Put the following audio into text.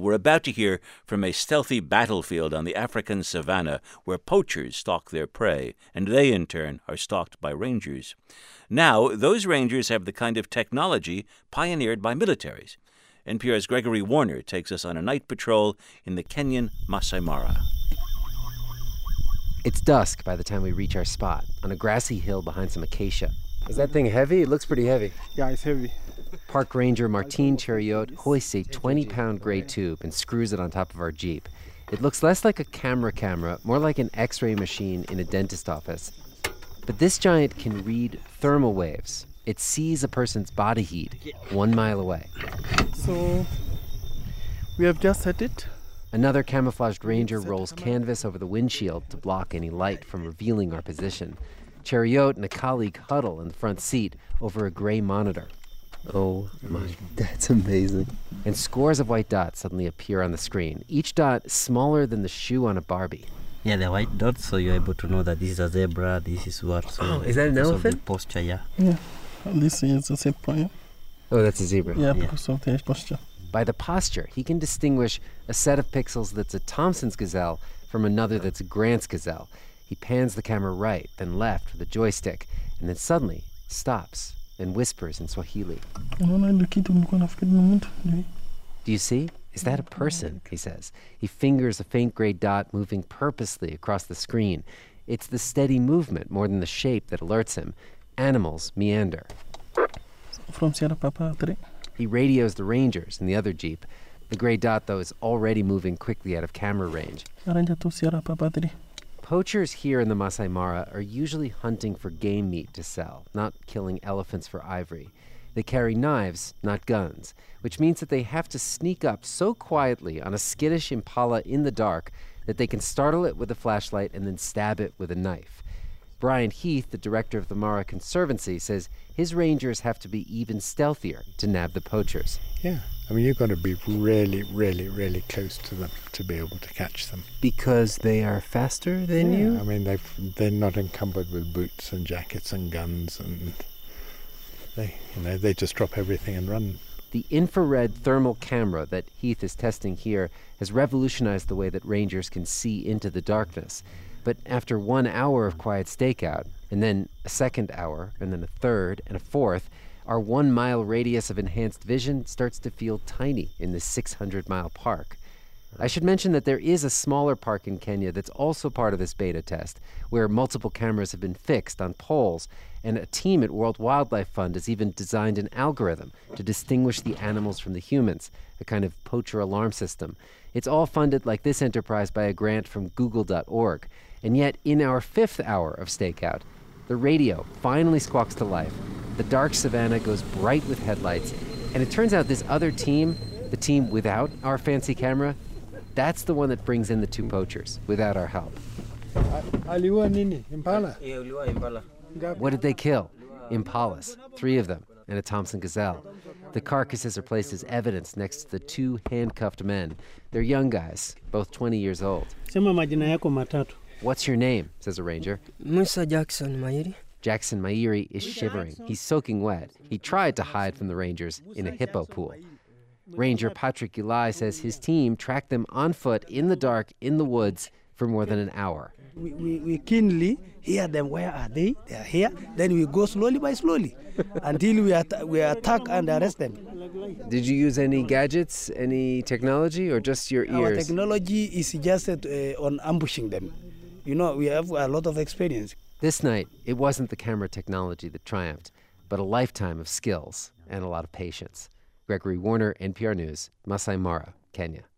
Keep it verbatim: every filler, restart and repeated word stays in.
we're about to hear from a stealthy battlefield on the African savanna where poachers stalk their prey, and they, in turn, are stalked by rangers. Now, those rangers have the kind of technology pioneered by militaries. N P R's Gregory Warner takes us on a night patrol in the Kenyan Masai Mara. It's dusk by the time we reach our spot, on a grassy hill behind some acacia. Is that thing heavy? It looks pretty heavy. Yeah, it's heavy. Park Ranger Martin Chariot hoists a twenty-pound gray tube and screws it on top of our Jeep. It looks less like a camera camera, more like an X-ray machine in a dentist office. But this giant can read thermal waves. It sees a person's body heat one mile away. So we have just set it. Another camouflaged ranger rolls canvas over the windshield to block any light from revealing our position. Chariot and a colleague huddle in the front seat over a gray monitor. Oh my, that's amazing. And scores of white dots suddenly appear on the screen, each dot smaller than the shoe on a Barbie. Yeah, the white dots, so you're able to know that this is a zebra, this is what. So oh, is that an elephant? Posture, yeah. Yeah, this is a zebra. Oh, that's a zebra. Yeah, because yeah. of the posture. By the posture, he can distinguish a set of pixels that's a Thompson's gazelle from another that's a Grant's gazelle. He pans the camera right, then left with a joystick, and then suddenly stops and whispers in Swahili. Do you see? Is that a person? He says. He fingers a faint gray dot moving purposely across the screen. It's the steady movement more than the shape that alerts him. Animals meander. From Sierra Papa three. He radios the rangers in the other Jeep. The gray dot, though, is already moving quickly out of camera range. Ranger to Sierra Papa three. Poachers here in the Masai Mara are usually hunting for game meat to sell, not killing elephants for ivory. They carry knives, not guns, which means that they have to sneak up so quietly on a skittish impala in the dark that they can startle it with a flashlight and then stab it with a knife. Brian Heath, the director of the Mara Conservancy, says his rangers have to be even stealthier to nab the poachers. Yeah, I mean, you've got to be really, really, really close to them to be able to catch them. Because they are faster than yeah, you? I mean, they've, they're not encumbered with boots and jackets and guns, and they, you know, they just drop everything and run. The infrared thermal camera that Heath is testing here has revolutionized the way that rangers can see into the darkness. But after one hour of quiet stakeout, and then a second hour, and then a third, and a fourth, our one-mile radius of enhanced vision starts to feel tiny in this six hundred mile park. I should mention that there is a smaller park in Kenya that's also part of this beta test, where multiple cameras have been fixed on poles, and a team at World Wildlife Fund has even designed an algorithm to distinguish the animals from the humans, a kind of poacher alarm system. It's all funded, like this enterprise, by a grant from google dot org. And yet, in our fifth hour of stakeout, the radio finally squawks to life. The dark savannah goes bright with headlights, and it turns out this other team, the team without our fancy camera, that's the one that brings in the two poachers, without our help. What did they kill? Impalas, three of them, and a Thompson gazelle. The carcasses are placed as evidence next to the two handcuffed men. They're young guys, both twenty years old. What's your name? Says a ranger. Musa Jackson Mairi. Jackson Mairi is shivering. He's soaking wet. He tried to hide from the rangers in a hippo pool. Ranger Patrick Gulai says his team tracked them on foot in the dark in the woods for more than an hour. We, we, we keenly hear them. Where are they? They are here. Then we go slowly by slowly until we, at- we attack and arrest them. Did you use any gadgets, any technology, or just your ears? Our technology is just uh, on ambushing them. You know, we have a lot of experience. This night, it wasn't the camera technology that triumphed, but a lifetime of skills and a lot of patience. Gregory Warner, N P R News, Masai Mara, Kenya.